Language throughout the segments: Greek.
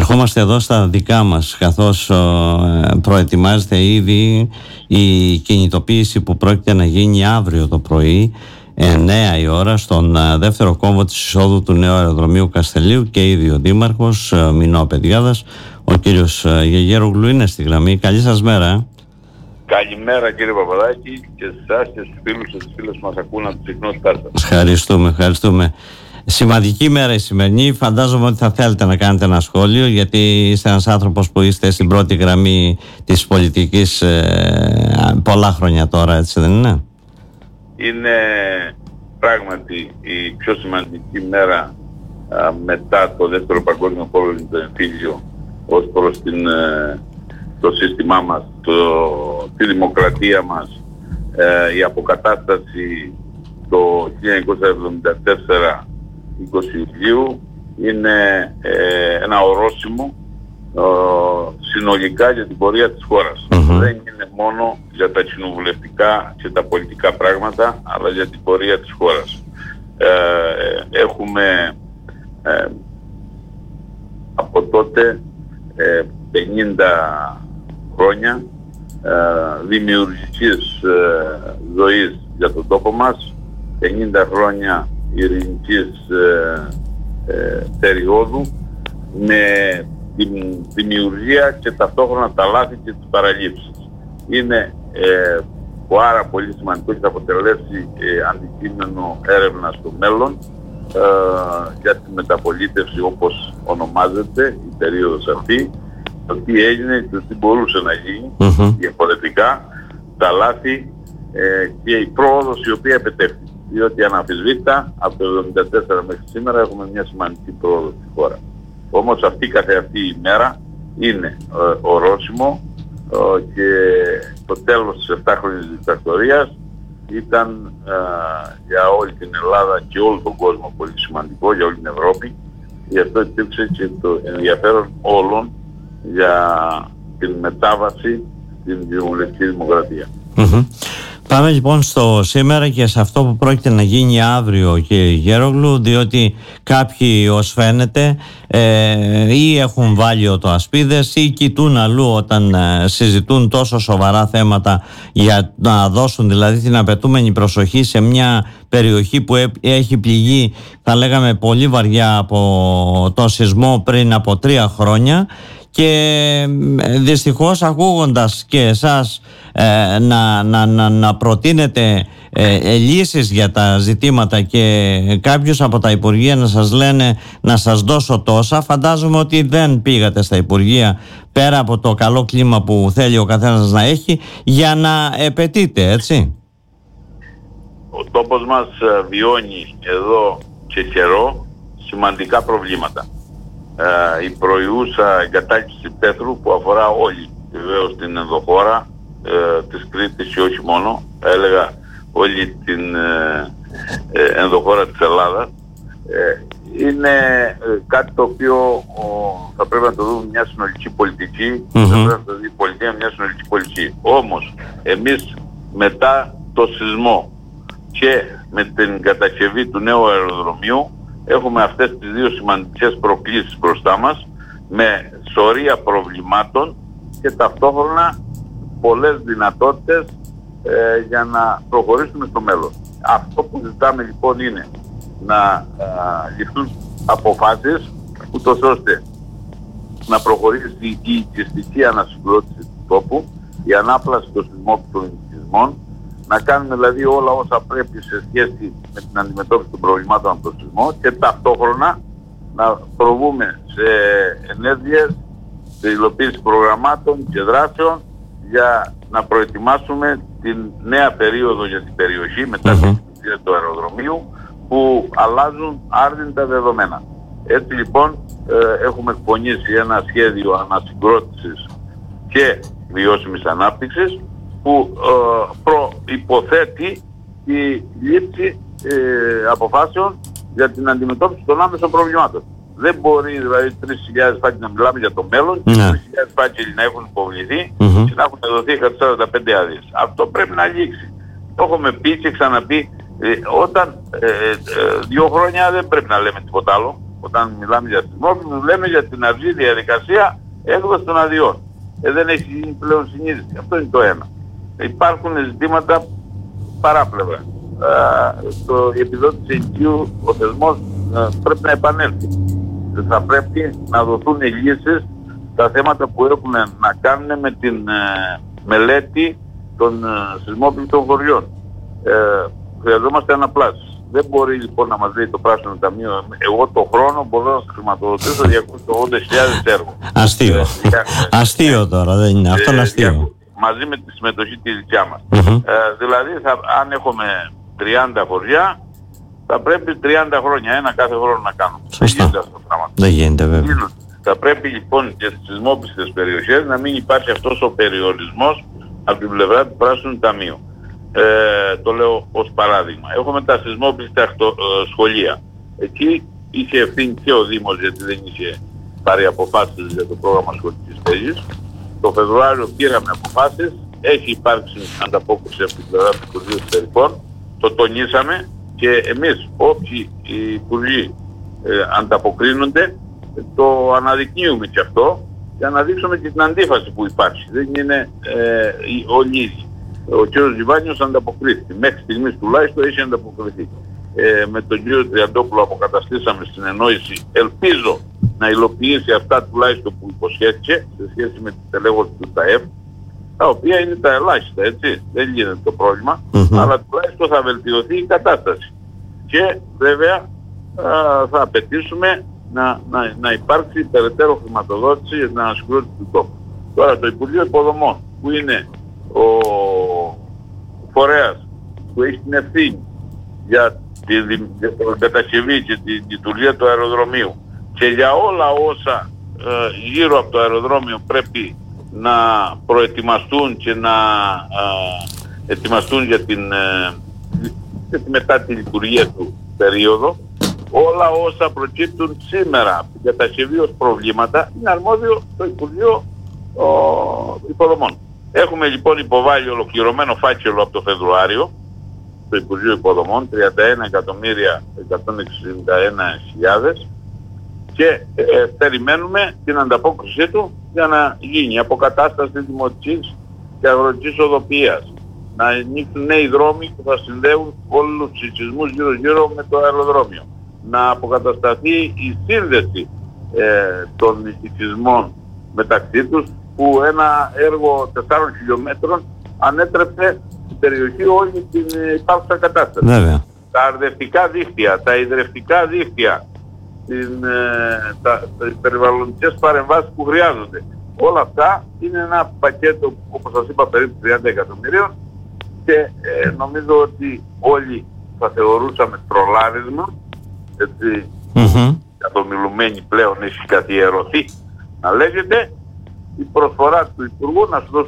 Ερχόμαστε εδώ στα δικά μας, καθώς προετοιμάζεται ήδη η κινητοποίηση που πρόκειται να γίνει αύριο το πρωί 9 η ώρα στον δεύτερο κόμβο της εισόδου του νέου αεροδρομίου Καστελείου, και ήδη ο Δήμαρχος Μινώ Παιδιάδας, ο κύριος Γεγέρογλου, είναι στη γραμμή. Καλή σας μέρα. Καλημέρα κύριε Παπαδάκη, και σε εσάς και στους φίλους και στις φίλες που μας ακούν από τις συχνότητάς σας. Ευχαριστούμε. Σημαντική μέρα η σημερινή. Φαντάζομαι ότι θα θέλετε να κάνετε ένα σχόλιο, γιατί είστε ένας άνθρωπος που είστε στην πρώτη γραμμή της πολιτικής πολλά χρόνια τώρα, έτσι δεν είναι? Είναι πράγματι η πιο σημαντική μέρα μετά το δεύτερο παγκόσμιο πόλεμο, το εμφύλιο, ως προς το σύστημά μας, τη δημοκρατία μας. Η αποκατάσταση το 1974 20 Ιουλίου είναι ένα ορόσημο συνολικά για την πορεία της χώρας. Δεν είναι μόνο για τα κοινοβουλευτικά και τα πολιτικά πράγματα, αλλά για την πορεία της χώρας. Έχουμε από τότε 50 χρόνια δημιουργικής ζωής για τον τόπο μας, 50 χρόνια ειρηνικής περιόδου, με την δημιουργία και ταυτόχρονα τα λάθη και τις παραλήψεις. Είναι πάρα πολύ σημαντικό και θα αποτελέσει αντικείμενο έρευνα στο μέλλον για τη μεταπολίτευση, όπως ονομάζεται η περίοδος αυτή, το τι έγινε και τι μπορούσε να γίνει διαφορετικά, τα λάθη και η πρόοδος η οποία επετέφθη. Διότι αναμφισβήτητα από το 1974 μέχρι σήμερα έχουμε μια σημαντική πρόοδο στη χώρα. Όμως αυτή καθεαυτή η μέρα είναι ορόσημο, και το τέλος της 7χρονης δικτατορίας ήταν για όλη την Ελλάδα και όλο τον κόσμο πολύ σημαντικό, για όλη την Ευρώπη. Γι' αυτό υπήρξε και το ενδιαφέρον όλων για την μετάβαση στην κοινοβουλευτική δημοκρατία. Πάμε λοιπόν στο σήμερα και σε αυτό που πρόκειται να γίνει αύριο, κύριε Γέρογλου, διότι κάποιοι, ως φαίνεται, ή έχουν βάλει οτοασπίδες ή κοιτούν αλλού όταν συζητούν τόσο σοβαρά θέματα, για να δώσουν δηλαδή την απαιτούμενη προσοχή σε μια περιοχή που έχει πληγεί, θα λέγαμε, πολύ βαριά από το σεισμό πριν από 3 χρόνια. Και δυστυχώς, ακούγοντας και εσάς να προτείνετε λύσεις για τα ζητήματα και κάποιους από τα Υπουργεία να σας λένε να σας δώσω τόσα, φαντάζομαι ότι δεν πήγατε στα Υπουργεία, πέρα από το καλό κλίμα που θέλει ο καθένας να έχει, για να επαιτείτε, έτσι. Ο τόπος μας βιώνει εδώ και καιρό σημαντικά προβλήματα. Η προϊούσα εγκατάλειψη πέθρου που αφορά όλη βεβαίως την ενδοχώρα της Κρήτης και όχι μόνο, έλεγα όλη την ενδοχώρα της Ελλάδας, είναι κάτι το οποίο θα πρέπει να το δούμε μια συνολική πολιτική, θα πρέπει να το δει η πολιτεία μια συνολική πολιτική. Όμως εμείς μετά το σεισμό και με την κατασκευή του νέου αεροδρομίου έχουμε αυτές τις δύο σημαντικές προκλήσεις μπροστά μας, με σωρία προβλημάτων και ταυτόχρονα πολλές δυνατότητες για να προχωρήσουμε στο μέλλον. Αυτό που ζητάμε λοιπόν είναι να ληφθούν αποφάσεις, ούτως ώστε να προχωρήσει η οικιστική ανασυγκρότηση του τόπου, η ανάπλαση των σεισμών, να κάνουμε δηλαδή όλα όσα πρέπει σε σχέση με την αντιμετώπιση των προβλημάτων από τον σεισμό, και ταυτόχρονα να προβούμε σε ενέργειες, σε υλοποίηση προγραμμάτων και δράσεων για να προετοιμάσουμε την νέα περίοδο για την περιοχή μετά την δημιουργία του αεροδρομίου, που αλλάζουν άρδιντα δεδομένα. Έτσι λοιπόν έχουμε εκπονήσει ένα σχέδιο ανασυγκρότησης και βιώσιμης ανάπτυξης, που προϋποθέτει τη λήψη αποφάσεων για την αντιμετώπιση των άμεσων προβλημάτων. Δεν μπορεί δηλαδή 3.000 φάκελοι να μιλάμε για το μέλλον και 3.000 φάκελοι να έχουν υποβληθεί και να έχουν δοθεί 145 άδειες. Αυτό πρέπει να λήξει. Το έχουμε πει και ξαναπεί, όταν 2 χρόνια δεν πρέπει να λέμε τίποτα άλλο. όταν μιλάμε για σεισμόπλους, λέμε για την αργή διαδικασία έκδοση των αδειών. Δεν έχει γίνει πλέον συνείδηση. Αυτό είναι το ένα. Υπάρχουν ζητήματα παράπλευρα. Η επιδότηση ενοικίου, ο θεσμός πρέπει να επανέλθει. Θα πρέπει να δοθούν λύσεις στα θέματα που έχουν να κάνουν με την μελέτη των σεισμόπληκτων χωριών. Χρειαζόμαστε αναπλάσεις. Δεν μπορεί λοιπόν να μας λέει το Πράσινο Ταμείο, εγώ το χρόνο μπορώ να χρηματοδοτήσω 280.000 έργο. Αστείο. Αστείο τώρα, δεν είναι. Αυτό είναι αστείο. Μαζί με τη συμμετοχή τη δικιά μας. Δηλαδή, αν έχουμε 30 χωριά, θα πρέπει 30 χρόνια, ένα κάθε χρόνο να κάνουμε. Σωστά. Δεν γίνεται αυτό το πράγμα. Δεν γίνεται βέβαια. Θα πρέπει λοιπόν και στις σεισμόπληκτες περιοχές να μην υπάρχει αυτός ο περιορισμός από την πλευρά του Πράσινου Ταμείου. Το λέω ως παράδειγμα. Έχουμε τα σεισμόπληκτα σχολεία. Εκεί είχε ευθύνη και ο Δήμος, γιατί δεν είχε πάρει αποφάσεις για το πρόγραμμα σχολικής στέγης. Το Φεβρουάριο πήραμε αποφάσεις, έχει υπάρξει ανταπόκριση από την πλευρά του Υπουργείου Εξωτερικών, το τονίσαμε και εμείς όποιοι οι υπουργοί ανταποκρίνονται, το αναδεικνύουμε και αυτό για να δείξουμε και την αντίφαση που υπάρχει. Δεν είναι όλοι ίδιοι. Ο κ. Ζιβάνιος ανταποκρίθηκε. Μέχρι στιγμής τουλάχιστον έχει ανταποκριθεί. Με τον κ. Τριαντόπουλο αποκαταστήσαμε συνεννόηση. Ελπίζω να υλοποιήσει αυτά τουλάχιστον που υποσχέθηκε σε σχέση με τη στελέχωση του ΤΑΕΠ, τα οποία είναι τα ελάχιστα, έτσι. Δεν γίνεται το πρόβλημα, αλλά τουλάχιστον θα βελτιωθεί η κατάσταση. Και βέβαια θα απαιτήσουμε να υπάρξει περαιτέρω χρηματοδότηση για την ανασυγκρότηση του τόπου. Τώρα το Υπουργείο Υποδομών, που είναι ο φορέας που έχει την ευθύνη για την κατασκευή και τη λειτουργία του αεροδρομίου και για όλα όσα γύρω από το αεροδρόμιο πρέπει να προετοιμαστούν και να ετοιμαστούν για τη μετά τη λειτουργία του περίοδο, όλα όσα προκύπτουν σήμερα από την κατασκευή ως προβλήματα είναι αρμόδιο το Υπουργείο Υποδομών. Έχουμε λοιπόν υποβάλει ολοκληρωμένο φάκελο από το Φεβρουάριο στο Υπουργείο Υποδομών, 31.161.000 και περιμένουμε την ανταπόκρισή του για να γίνει αποκατάσταση δημοτικής και αγροτικής οδοποιίας, να ανοίξουν νέοι δρόμοι που θα συνδέουν όλους τους οικισμούς γύρω-γύρω με το αεροδρόμιο, να αποκατασταθεί η σύνδεση των οικισμών μεταξύ τους, που ένα έργο 4 χιλιόμετρων ανέτρεψε στην περιοχή όλη την υπάρχουσα κατάσταση. Βέβαια. Τα αρδευτικά δίκτυα, τα υδρευτικά δίκτυα, τις περιβαλλοντικές παρεμβάσεις που χρειάζονται. Όλα αυτά είναι ένα πακέτο, όπως σας είπα, περίπου 30 εκατομμυρίων και νομίζω ότι όλοι θα θεωρούσαμε τρολάρισμα, έτσι, καθομιλουμένη πλέον έχει καθιερωθεί να λέγεται, η προσφορά του Υπουργού να σου δώσω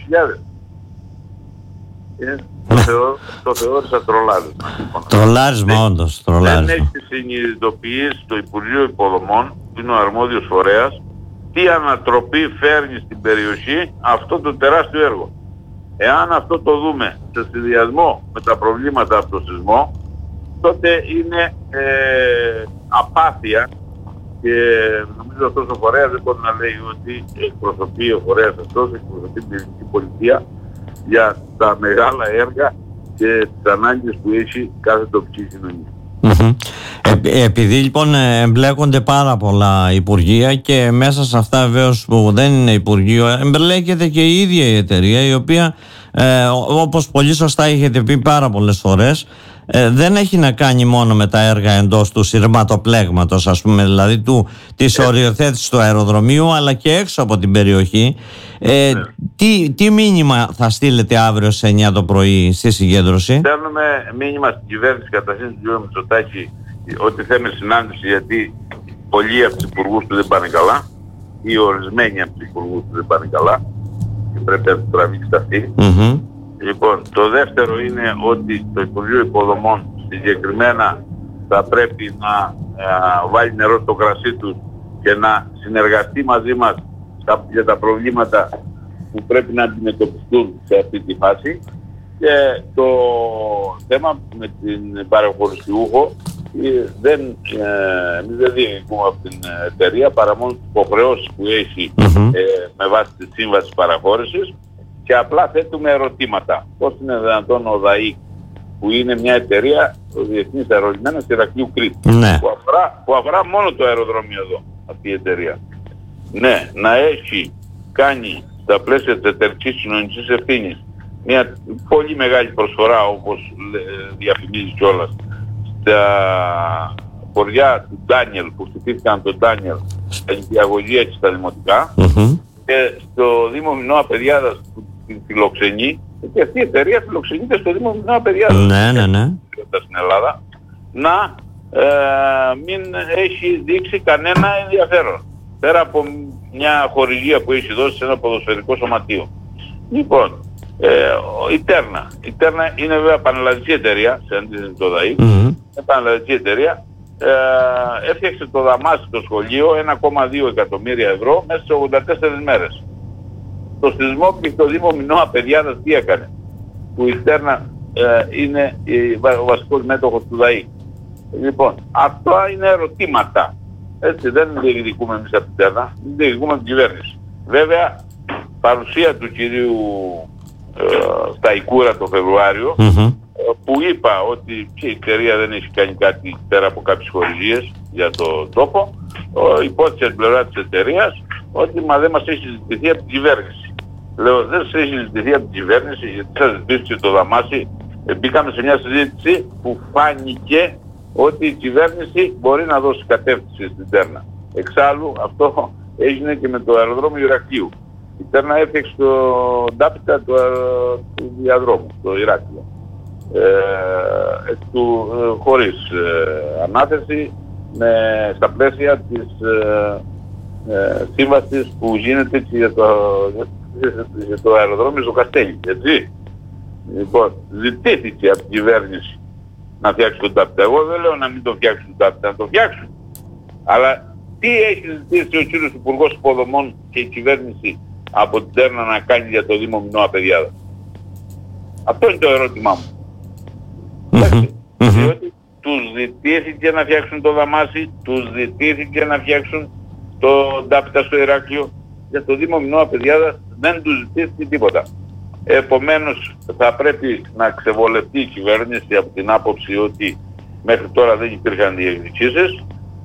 200.000. Το θεώρησα τρολάρισμα. Τρολάρισμα όντως, τρολάρισμα. Δεν έχει συνειδητοποιήσει το Υπουργείο Υποδομών, που είναι ο αρμόδιος φορέας, τι ανατροπή φέρνει στην περιοχή αυτό το τεράστιο έργο. Εάν αυτό το δούμε σε συνδυασμό με τα προβλήματα από το σεισμό, τότε είναι απάθεια και νομίζω αυτός ο φορέας δεν μπορεί να λέει ότι εκπροσωπεί ο φορέας αυτός, εκπροσωπεί την ελληνική πολιτεία για τα μεγάλα έργα και τις ανάγκες που έχει κάθε τοπική κοινωνία. Επειδή λοιπόν εμπλέκονται πάρα πολλά υπουργεία και μέσα σε αυτά βεβαίως που δεν είναι υπουργείο εμπλέκεται και η ίδια η εταιρεία, η οποία όπως πολύ σωστά έχετε πει πάρα πολλές φορές, δεν έχει να κάνει μόνο με τα έργα εντός του σειρματοπλέγματος, ας πούμε, δηλαδή της οριοθέτησης του αεροδρομίου, αλλά και έξω από την περιοχή. Τι μήνυμα θα στείλετε αύριο σε 9 το πρωί στη συγκέντρωση? Στέλνουμε μήνυμα στην κυβέρνηση, καταρχήν του κ. Μητσοτάκη, ότι θέλουμε συνάντηση, γιατί πολλοί από τους υπουργούς του δεν πάνε καλά ή ορισμένοι από τους υπουργούς του δεν πάνε καλά και πρέπει να τους τραβήξει αυτή. Λοιπόν, το δεύτερο είναι ότι το Υπουργείο Υποδομών συγκεκριμένα θα πρέπει να βάλει νερό στο κρασί του και να συνεργαστεί μαζί μας για τα προβλήματα που πρέπει να αντιμετωπιστούν σε αυτή τη φάση. Και το θέμα με την παραχωρησιούχο εμείς δεν διεκδικούμε από την εταιρεία παρά μόνο τις υποχρεώσεις που έχει με βάση τη σύμβαση παραχώρησης και απλά θέτουμε ερωτήματα. Πώς είναι δυνατόν ο ΔΑΗ, που είναι μια εταιρεία, ο Διεθνής Αερολιμένας Ηρακλείου Κρήτη, που αφορά μόνο το αεροδρόμιο εδώ, αυτή η εταιρεία, ναι, να έχει κάνει στα πλαίσια της εταιρικής κοινωνικής ευθύνης μια πολύ μεγάλη προσφορά, όπως διαφημίζει κιόλας, στα χωριά του Ντάνιελ, που χτυπήθηκαν τον Ντάνιελ, στα νηπιαγωγεία και στα δημοτικά, και στο Δήμο Μινώα Παιδιάδας που την φιλοξενεί, και αυτή η εταιρεία φιλοξενείται στο Δήμο Μινώα Παιδιάδας στην Ελλάδα, να μην έχει δείξει κανένα ενδιαφέρον, πέρα από μια χορηγία που έχει δώσει σε ένα ποδοσφαιρικό σωματείο. Λοιπόν, η Τέρνα είναι βέβαια πανελλαδική εταιρεία, σε αντίθεση με το ΔΑΗ, είναι πανελλαδική εταιρεία, έφτιαξε το Δαμάσι το σχολείο 1,2 εκατομμύρια ευρώ μέσα σε 84 μέρες. Το σεισμό και το Δήμο Μινώα Παιδιάδας τι έκανε, που η Τέρνα είναι ο βασικός μέτοχος του ΔΑΗ. Λοιπόν, αυτά είναι ερωτήματα. Έτσι, δεν διεκδικούμε εμείς από την Τέρνα, διεκδικούμε από την κυβέρνηση. Βέβαια, παρουσία του κυρίου Σταϊκούρα το Φεβρουάριο, που είπα ότι η εταιρεία δεν έχει κάνει κάτι πέρα από κάποιες χορηγίες για το τόπο, υπόθεση από την πλευρά της εταιρείας ότι δεν μας έχει ζητηθεί από την κυβέρνηση. Λέω, δεν σας έχει ζητηθεί από την κυβέρνηση, γιατί σας ζητήθηκε το Δαμάσι. Μπήκαμε σε μια συζήτηση που φάνηκε ότι η κυβέρνηση μπορεί να δώσει κατεύθυνση στην Τέρνα. Εξάλλου αυτό έγινε και με το αεροδρόμιο Ηρακλείου. Η Τέρνα έφτιαξε το ντάπιτα του διαδρόμου, το Ηράκλειο. Χωρίς ανάθεση, στα πλαίσια της σύμβασης που γίνεται για το αεροδρόμιο στο Καστέλι, έτσι. Λοιπόν, ζητήθηκε από την κυβέρνηση να φτιάξει τον ντάπιτα. Εγώ δεν λέω να μην το φτιάξουν τον ντάπιτα, να το φτιάξουν. Αλλά τι έχει ζητήσει ο κύριος Υπουργός Υποδομών και η κυβέρνηση από την Τέρνα να κάνει για το Δήμο Μινώα Παιδιάδας? Αυτό είναι το ερώτημά μου. Διότι τους ζητήθηκε να φτιάξουν το Δαμάσι, τους ζητήθηκε να φτιάξουν το ντάπιτα στο Ηράκλειο. Για το Δήμο Μινώα Παιδιάδας δεν τους ζητήθηκε τίποτα. Επομένως θα πρέπει να ξεβολευτεί η κυβέρνηση από την άποψη ότι μέχρι τώρα δεν υπήρχαν διεκδικήσεις.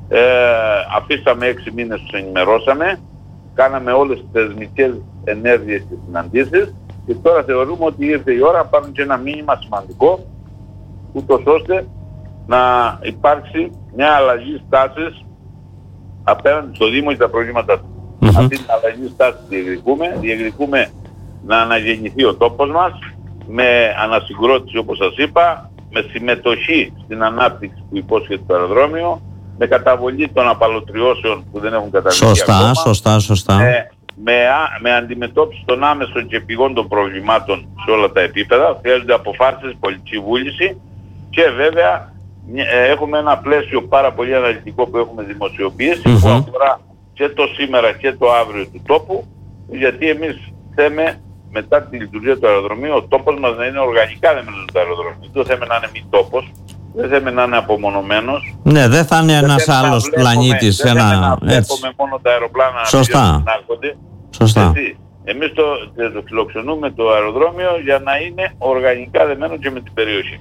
Αφήσαμε 6 μήνες, τους ενημερώσαμε, κάναμε όλες τις θεσμικές ενέργειες και συναντήσεις και τώρα θεωρούμε ότι ήρθε η ώρα να πάρουν και ένα μήνυμα σημαντικό, ούτως ώστε να υπάρξει μια αλλαγή στάσης απέναντι στο Δήμο και τα προβλήματά του. Αυτή την αλλαγή στάσης διεκδικούμε να αναγεννηθεί ο τόπος μας με ανασυγκρότηση, όπως σας είπα, με συμμετοχή στην ανάπτυξη που υπόσχεται το αεροδρόμιο, με καταβολή των απαλωτριώσεων που δεν έχουν καταβληθεί ακόμα. Σωστά. Με αντιμετώπιση των άμεσων και πηγών προβλημάτων σε όλα τα επίπεδα. Χρειάζονται αποφάσεις, πολιτική βούληση και βέβαια έχουμε ένα πλαίσιο πάρα πολύ αναλυτικό που έχουμε δημοσιοποιήσει, που αφορά και το σήμερα και το αύριο του τόπου, γιατί εμείς θέμε μετά τη λειτουργία του αεροδρομίου ο τόπος μας να είναι οργανικά δεμένος το αεροδρόμιο. Δεν θέμε να είναι μη τόπος, δεν θέμε να είναι απομονωμένος. Ναι, δεν θα είναι ένας άλλος πλανήτης. Δεν θέμε να βλέπουμε μόνο τα αεροπλάνα να έρχονται. Σωστά. Εμείς το φιλοξενούμε το αεροδρόμιο για να είναι οργανικά δεμένο και με την περιοχή.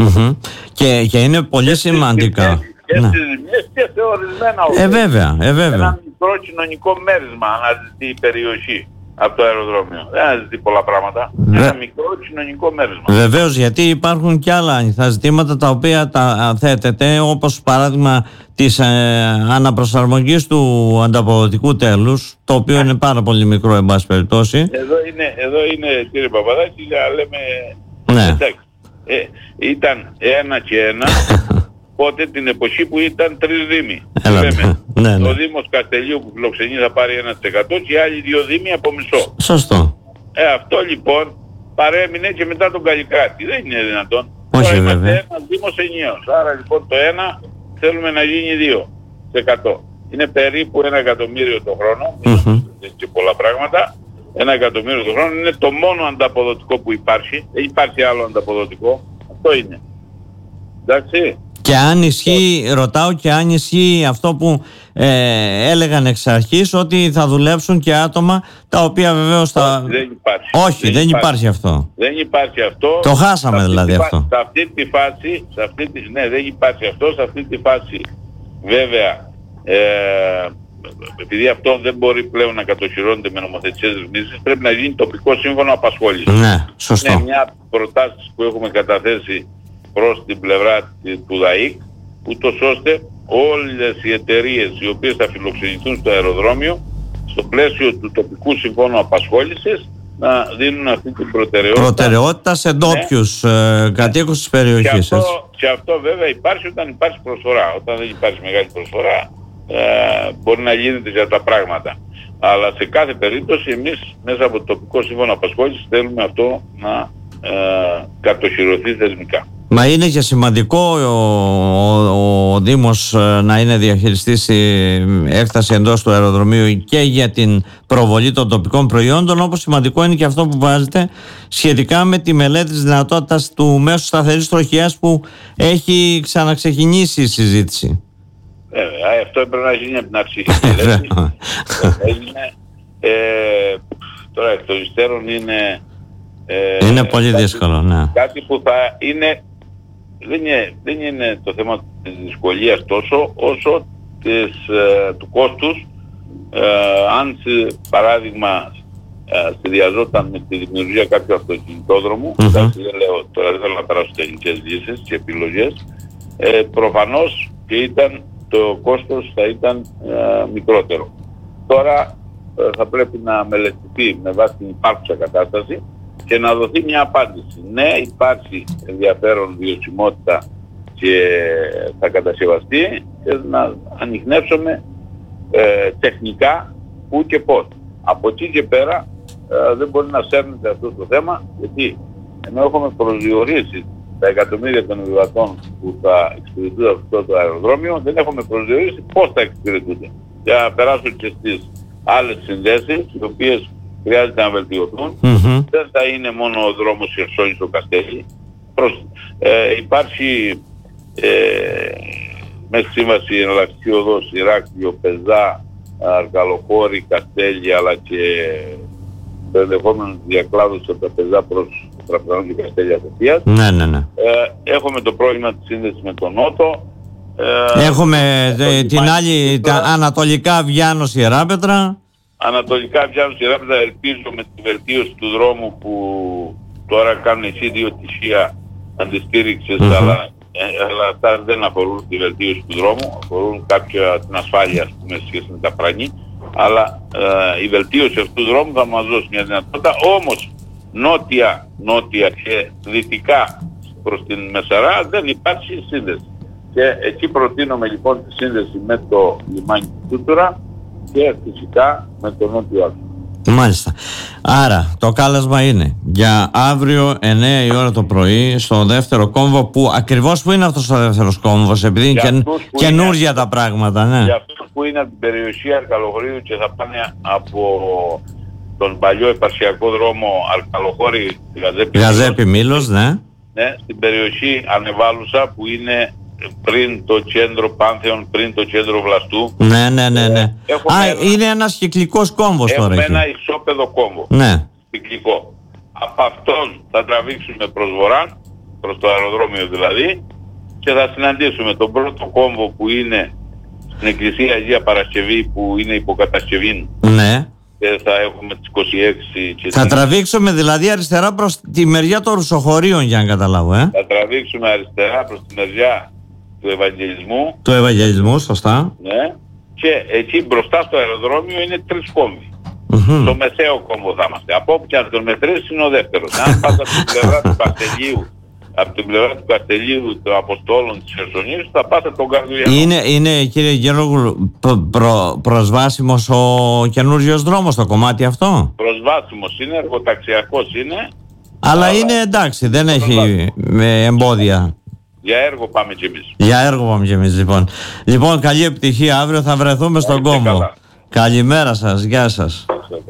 Και είναι πολύ σημαντικά. Και στις ζημιές και σε ορισμένα βέβαια. Ένα μικρό κοινωνικό μέρισμα αναζητεί η περιοχή από το αεροδρόμιο. Δεν αναζητεί πολλά πράγματα. Ένα μικρό κοινωνικό μέρισμα. Βεβαίως, γιατί υπάρχουν και άλλα ανοιχτά ζητήματα τα οποία τα θέτεται, όπως παράδειγμα της αναπροσαρμογής του ανταποδοτικού τέλους, το οποίο είναι πάρα πολύ μικρό εν πάση περιπτώσει. Εδώ είναι κύριε Παπαδάκη, για να λέμε εντάξει. Ήταν 1 και 1 πότε την εποχή που ήταν 3 δήμοι. Ο Δήμος Καστελίου που φιλοξενεί θα πάρει 1% και οι άλλοι 2 δήμοι από μισό. Σωστό. Αυτό λοιπόν παρέμεινε και μετά τον Καλλικράτη. Δεν είναι δυνατόν. Όχι, τώρα είμαστε βέβαια. ένας Δήμος ενιαίος. Άρα λοιπόν το 1 θέλουμε να γίνει 2%. Είναι περίπου 1 εκατομμύριο το χρόνο. Και πολλά πράγματα. 1 εκατομμύριο το χρόνο είναι το μόνο ανταποδοτικό που υπάρχει. Δεν υπάρχει άλλο ανταποδοτικό. Αυτό είναι. Εντάξει. Και αν ισχύει, ρωτάω, και αν ισχύει αυτό που έλεγαν εξ αρχής, ότι θα δουλέψουν και άτομα τα οποία βεβαίως θα... Δεν υπάρχει. Όχι, δεν υπάρχει αυτό. Δεν υπάρχει αυτό. Το χάσαμε δηλαδή αυτό. Σε αυτή τη φάση, ναι, δεν υπάρχει αυτό. Σε αυτή τη φάση βέβαια, επειδή αυτό δεν μπορεί πλέον να κατοχυρώνεται με νομοθετικές ρυθμίσεις, πρέπει να γίνει τοπικό σύμφωνο απασχόλησης. Ναι, σωστό. Είναι μια προτάση που έχουμε καταθέσει προς την πλευρά του ΔΑΙΚ, ούτως ώστε όλες οι εταιρείες οι οποίες θα φιλοξενηθούν στο αεροδρόμιο, στο πλαίσιο του τοπικού συμφώνου απασχόλησης, να δίνουν αυτή την προτεραιότητα σε ντόπιους κατοίκους της περιοχής. Και αυτό βέβαια υπάρχει όταν υπάρχει προσφορά. Όταν δεν υπάρχει μεγάλη προσφορά, μπορεί να γίνεται για τα πράγματα. Αλλά σε κάθε περίπτωση εμείς μέσα από το τοπικό σύμφωνο απασχόλησης θέλουμε αυτό να κατοχυρωθεί θεσμικά. Μα είναι και σημαντικό ο Δήμος να είναι διαχειριστής η έκταση εντός του αεροδρομίου και για την προβολή των τοπικών προϊόντων, όπως σημαντικό είναι και αυτό που βάζετε σχετικά με τη μελέτη της δυνατότητας του μέσου σταθερής τροχιάς που έχει ξαναξεκινήσει η συζήτηση. Αυτό έπρεπε να γίνει από την αρχή. Τώρα εκ των υστέρων είναι πολύ δύσκολο, ναι. Κάτι που θα είναι... Δεν είναι το θέμα της δυσκολίας τόσο όσο του κόστους. Αν παράδειγμα συνδυαζόταν με τη δημιουργία κάποιου αυτοκινητόδρομου, δεν λέω, τώρα δεν θέλω να περάσω τεχνικές λύσεις και επιλογές, προφανώς και το κόστος θα ήταν μικρότερο. Τώρα θα πρέπει να μελετηθεί με βάση την υπάρχουσα κατάσταση και να δοθεί μια απάντηση. Ναι, υπάρχει ενδιαφέρον, βιωσιμότητα και θα κατασκευαστεί, και να ανιχνεύσουμε τεχνικά πού και πώς. Από εκεί και πέρα δεν μπορεί να σέρνεται αυτό το θέμα, γιατί ενώ έχουμε προσδιορίσει τα εκατομμύρια των επιβατών που θα εξυπηρετούν αυτό το αεροδρόμιο, δεν έχουμε προσδιορίσει πώς θα εξυπηρετούνται. Για να περάσω και στις άλλες συνδέσεις, οι οποίες χρειάζεται να βελτιωθούν. Δεν θα είναι μόνο ο δρόμος Χερσόνησο-Καστέλη. Υπάρχει μέχρι σύμβαση εναλλακτική οδός Ηράκλειο, Πεζά, Αρκαλοχώρη, Καστέλη, αλλά και το ενδεχόμενο διακλάδωση από τα Πεζά προς Τραπεζανό και Καστέλη απευθείας. Ναι. Έχουμε το πρόβλημα της σύνδεσης με τον Νότο. Έχουμε την άλλη, τα ανατολικά Βιάννος Ιεράπετρα. Ανατολικά Βιάννος Ιεράπετρα, ελπίζω με τη βελτίωση του δρόμου που τώρα κάνουν εσύ ιδιωτησία αντιστήριξης, αλλά αυτά δεν αφορούν τη βελτίωση του δρόμου, αφορούν κάποια την ασφάλεια, ας πούμε, σχέση με τα πρανή, αλλά η βελτίωση αυτού του δρόμου θα μας δώσει μια δυνατότητα. Όμως νότια και δυτικά προς την Μεσαρά δεν υπάρχει σύνδεση. Και εκεί προτείνουμε λοιπόν τη σύνδεση με το λιμάνι του Τούτουρα και φυσικά με το νότιο άξονα. Μάλιστα. Άρα το κάλεσμα είναι για αύριο 9 η ώρα το πρωί στο δεύτερο κόμβο, που ακριβώς που είναι αυτός ο δεύτερος κόμβος, επειδή είναι καινούργια τα πράγματα, ναι. Για αυτούς που είναι από την περιοχή Αρκαλοχωρίου και θα πάνε από τον παλιό επαρχιακό δρόμο Αρκαλοχώρη Γαζέπη Μήλος, ναι. Ναι, στην περιοχή Ανεβάλουσα που είναι πριν το κέντρο Πάνθεων, πριν το κέντρο Βλαστού. Ναι. Είναι ένας κυκλικός κόμβος τώρα. Έχουμε ένα ισόπεδο κόμβο. Ναι. Κυκλικό. Από αυτόν θα τραβήξουμε προς βορρά, προς το αεροδρόμιο δηλαδή, και θα συναντήσουμε τον πρώτο κόμβο που είναι στην Εκκλησία Αγία Παρασκευή, που είναι υποκατασκευή. Ναι. Και θα έχουμε τις 26 και θα τραβήξουμε δηλαδή αριστερά προς τη μεριά των Ρουσοχωρίων, για να καταλάβω. Θα τραβήξουμε αριστερά προς τη μεριά του Ευαγγελισμού. Σωστά. Ναι. Και εκεί μπροστά στο αεροδρόμιο είναι 3 κόμβοι. Το μεσαίο κόμβο θα είμαστε. Από όπου και αν τον μετρήσεις είναι ο δεύτερος. Αν πας από την πλευρά του Καστελίου, από την πλευρά του Καστελίου των Αποστόλων της Χερσονήσου, θα πας από τον Καρδουλιανό. Είναι κύριε Γεώργου προσβάσιμος ο καινούριος δρόμος το κομμάτι αυτό? Προσβάσιμος είναι, εργοταξιακός είναι. Αλλά είναι εντάξει, δεν έχει εμπόδια. Για έργο πάμε κι εμείς. Για έργο πάμε κι εμείς, λοιπόν. Λοιπόν, καλή επιτυχία, αύριο θα βρεθούμε στον κόμβο. Καλημέρα σας, γεια σας.